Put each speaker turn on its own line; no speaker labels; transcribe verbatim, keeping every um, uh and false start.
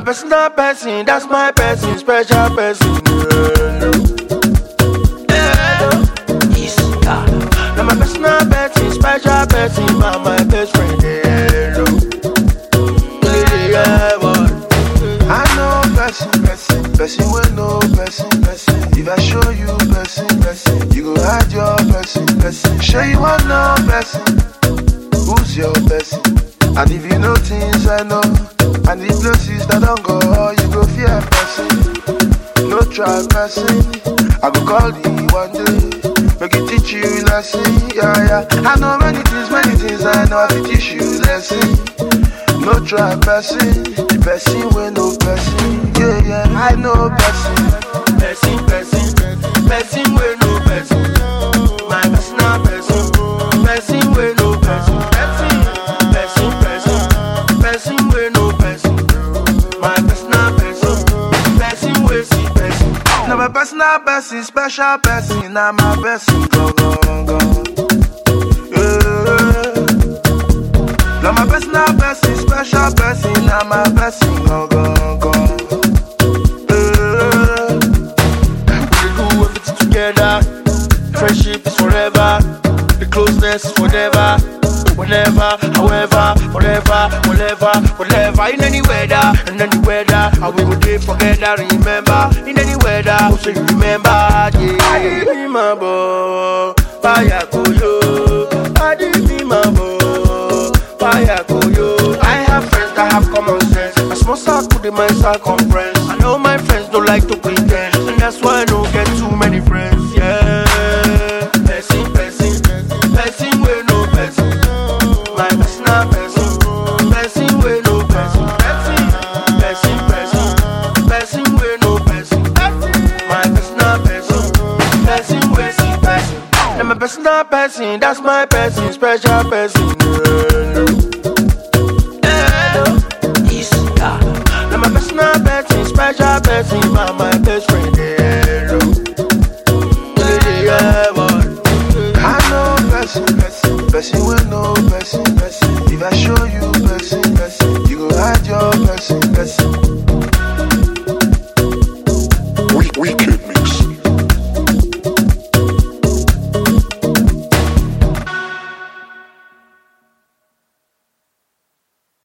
personal person, that's my person, special person. Yeah. Yeah. Now my personal person, special person, my, my best friend. Yeah. Yeah, boy.
I know person, person, person will know person, person. If I show you person, person, you go hide your person, person. Show you want no person, who's your person? And if you know things I know, and the places that don't go, you go fear person. No try person, I go call you one day, make it teach you lesson, yeah, yeah. I know many things, many things I know, I can teach you lesson. No try person, the person with no person, yeah, yeah. I know person,
person, person, person with no person. My personal person, person with no person. Person, person, person, person with no person. My personal person, person with see person.
now my personal person, special person, now my person, go, go, go. Yeah. Now my personal person, special person, now my person, go, go, go. Yeah.
We do everything together. Friendship is forever. The closeness is forever. Whenever, however, forever, whenever, whenever. In any weather, in any weather, I will go there together. Remember, in any weather, so you remember, yeah. I did me my boy, fire koyo. I did me my boy, fire koyo. I have friends that have common sense. A small circle in my circumference. I know my friends don't like to pretend, and that's why I don't get too many friends. Yeah, person, person, person with no person. My personal person, person with no person. Person, person, person, person with no person. My personal person, person with see person. And my personal person, that's my person, special person. Yeah.